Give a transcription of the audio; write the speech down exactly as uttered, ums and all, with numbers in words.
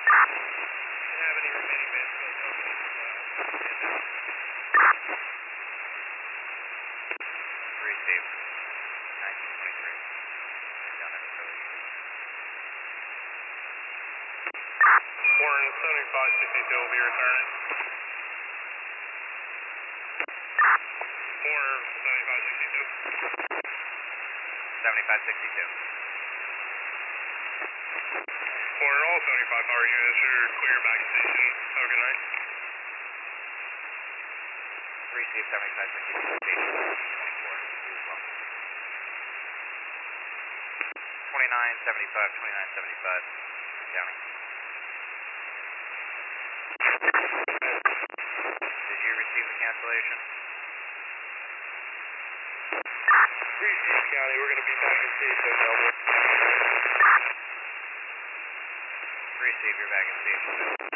Didn't have any remaining base, so it's open. Receive. nineteen twenty-three. Down at Philly. Warren seventy-five sixty-two will be returning. Warren seventy-five sixty-two. seventy-five sixty-two. Warren, all seventy-five power units are clear back station. Have a good night. Receive seventy-five sixty-two. Station twenty-four. You as well. twenty-nine seventy-five, twenty-nine seventy-five. County. Did you receive the cancellation? Receive County, we're going to be back in station, Melbourne. Receive, you're back in station.